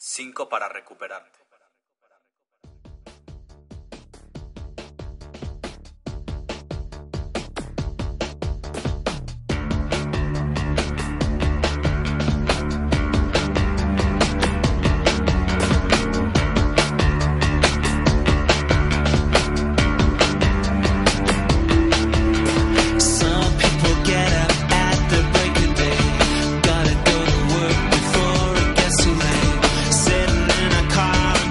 5 para recuperarte. Car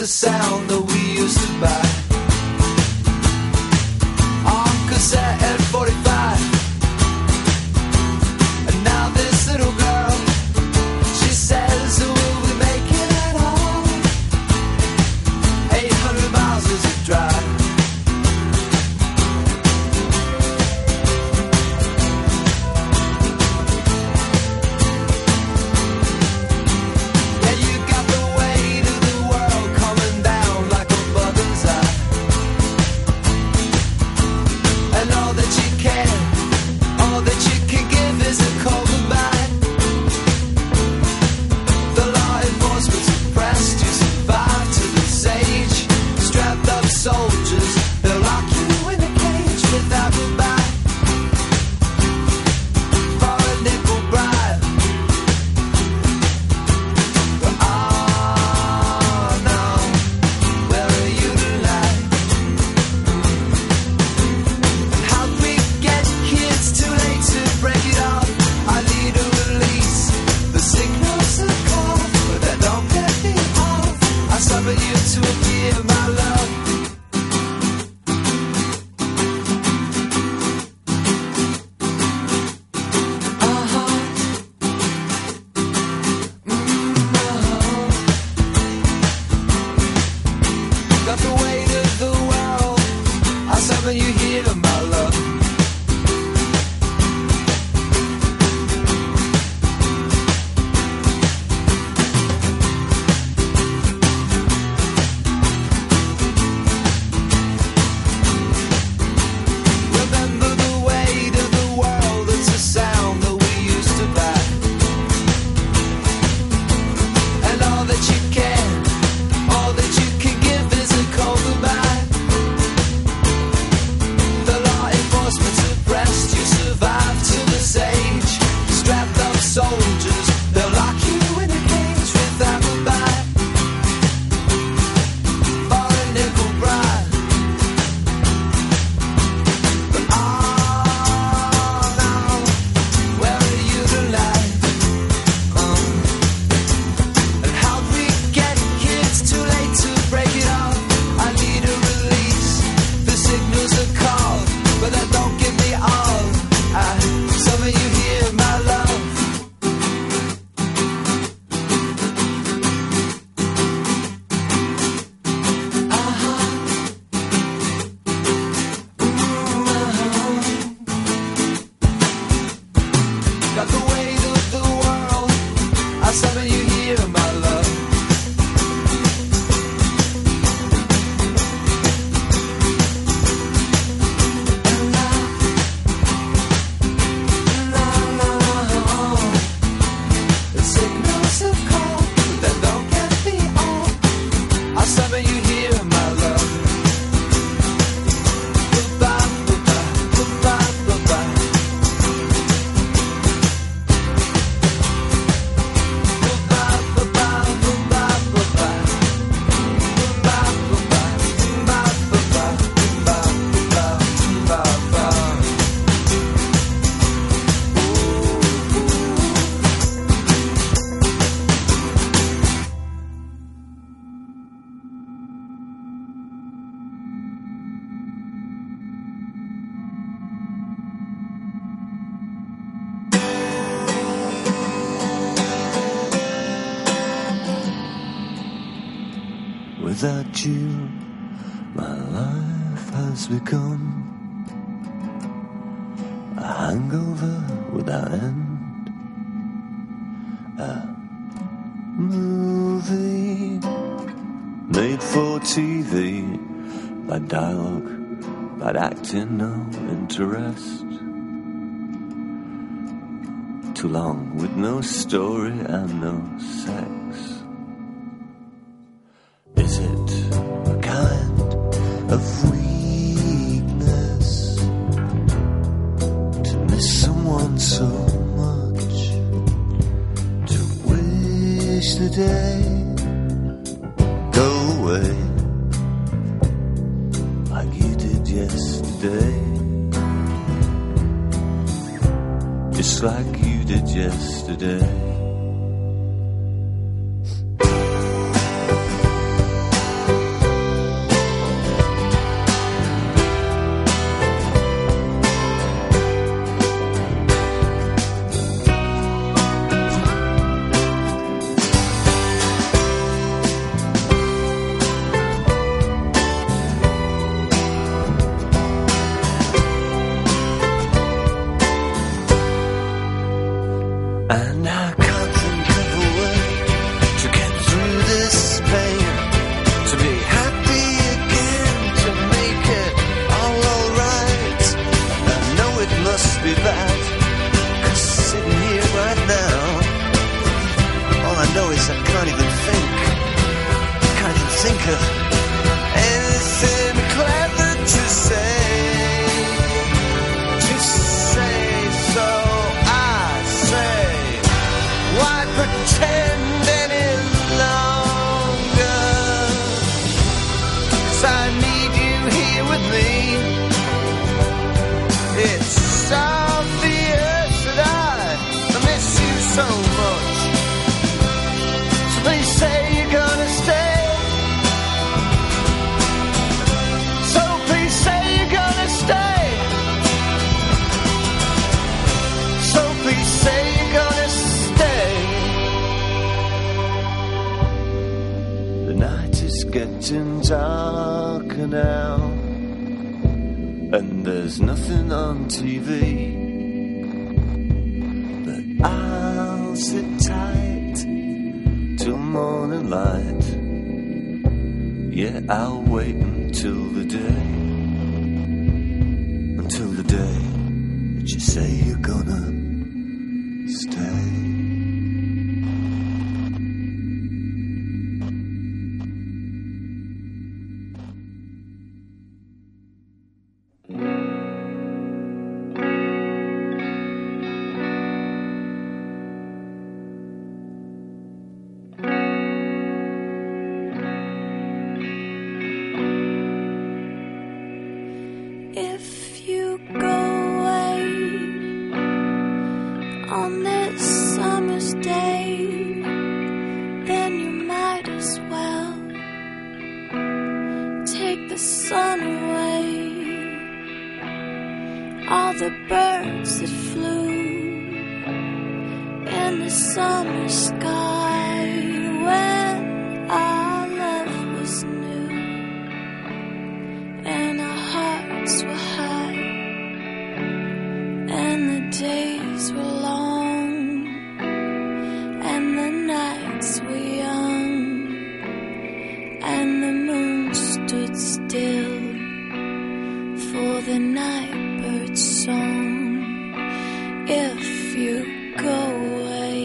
a sound that we used to buy on cassette at 45. And now this little girl, she says, will we make it at all? 800 miles is a drive. Soldiers, they'll lock you in a cage without goodbye for a nickel bribe. But oh no, where are you tonight? And how'd we get kids too late to break it off? I need a release, the signals are called, but that don't get me off. I summon you to appear, my love. You hear my love. Remember the weight of the world, it's a sound that we used to buy. And all that you can give is a cold goodbye. Suppressed, you survive to this age. Strapped up soldiers, they'll lock you in a cage without goodbye for a nickel bribe. But oh no, where are you tonight? And how'd we get kids too late to break it off? I need a release, the signals are called, but I don't give me all. Some of you hear my love. Got the weight of the world. Some of you hear my love. Without you, my life has become a hangover without end. A movie made for TV, bad dialogue, bad acting, no interest. Too long with no story and no sex. Is it a kind of weakness to miss someone so much, to wish the day go away like you did yesterday, just like you did yesterday? darker now, and there's nothing on TV, but I'll sit tight till morning light. Yeah, I'll wait until the day that you say you're gonna stay. All the birds that flew in the summer sky when our love was new and our hearts were high and the days were long and the nights were young and the moon stood still for the night song. If you go away,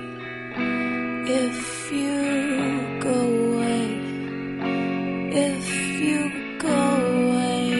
if you go away, if you go away,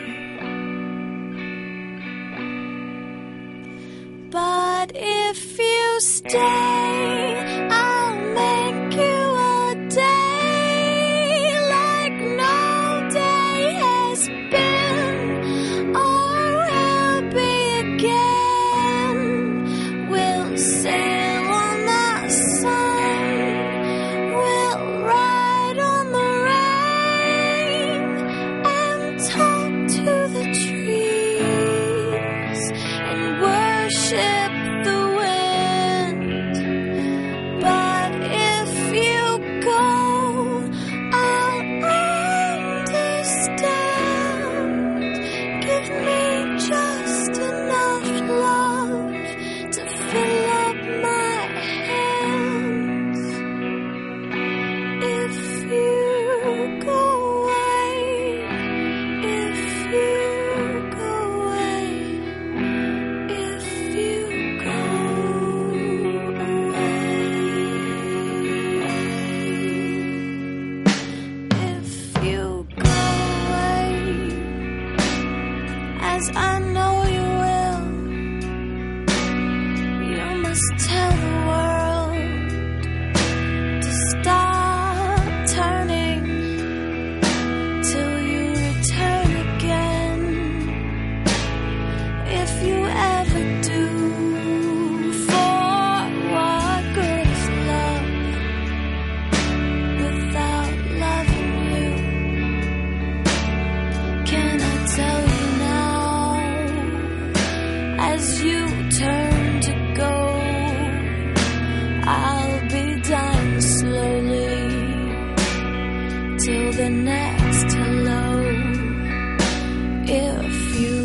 but if you stay, I'll make you a day like no day has been. Sail on the sun, we'll ride on the rain and talk to the trees and worship the wind. But if you go, I'll understand. Give me just enough love to fill up my hands. If you go away, if you go away, if you go away, if you go away, as I know you will, you must tell the world to stop turning till you return again. If you ever do, for what good is love without loving you? Can I tell you now, as you turn to go, I'll be dying slowly till the next hello. If you